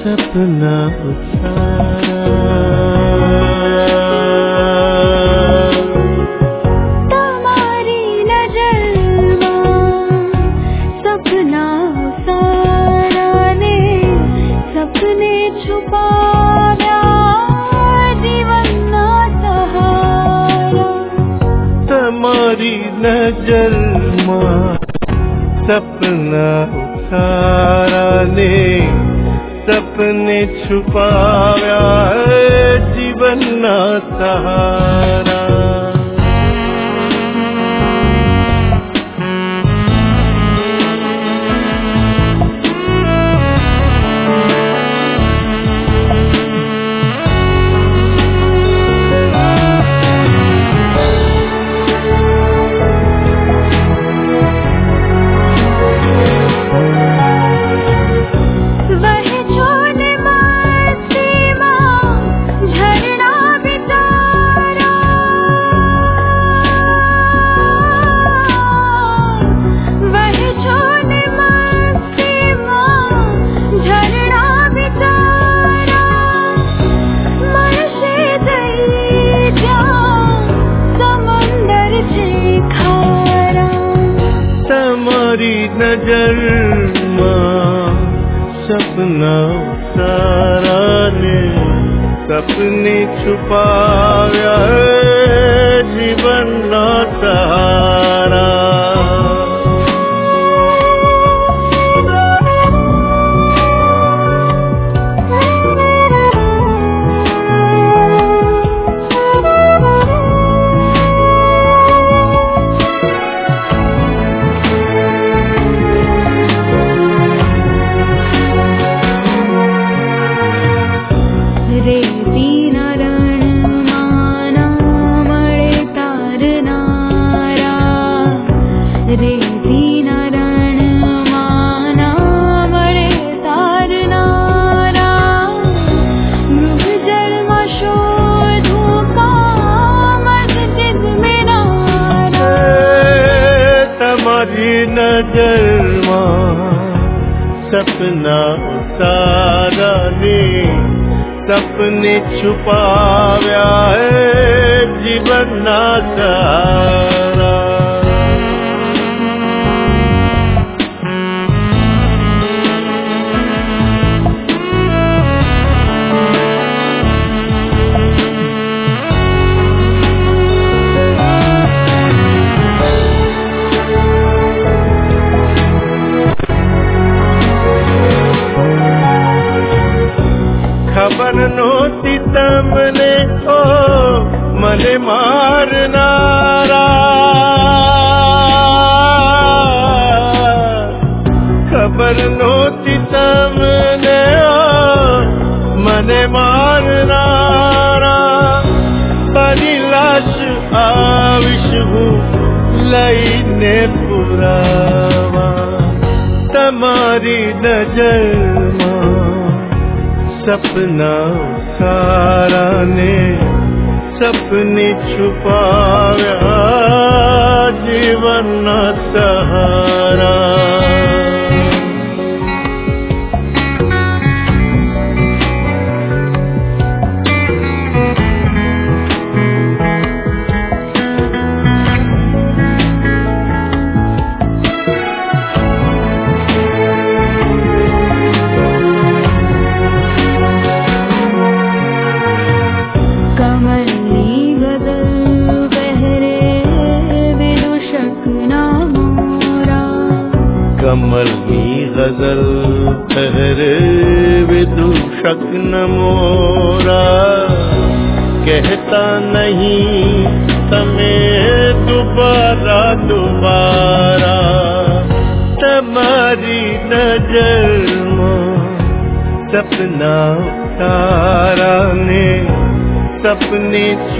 सपना उतारा। તમારી નજરમાં સપના ઉતારા ને સપને છુપાવ્યા જીવનના સહારા। તમારી નજરમાં સપના ઉતારા ને સપને છુપાવ્યા જીવનના સહારા। નજરમાં સપના ઉતારા ને સપને છુપાવ્યા જીવનના સહારા। નજરમાં સપના ઉતારા ને સપને છુપાવ્યા જીવનના સહારા। ખબર નહોતી તમને ઓ મને મારનારા। ખબર નહોતી તમને ઓ મને મારનારા। તારી લાશ આવીશ હું લઈને પુરાવા। તમારી નજરમાં સપના ઉતારા ને સપને છુપાવ્યા જીવનના સહારા। कमल की गजल पहरे विदूषक न मोरा। कहता नहीं तमें दोबारा दोबारा। તમારી નજરમાં સપના ઉતારા ને સપને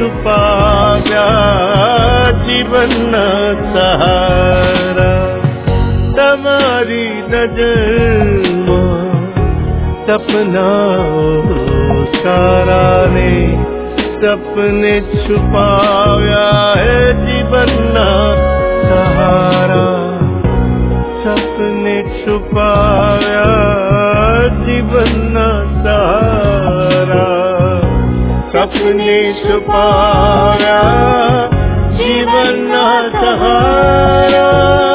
છુપાવ્યા જીવનના સહારા। તમારી નજરમાં સપના ઉતારા ને સપને છુપાવ્યા જીવનના સહારા। સપને છુપાવ્યા जीवनना सहारा सपने छुपाया जीवनना सहारा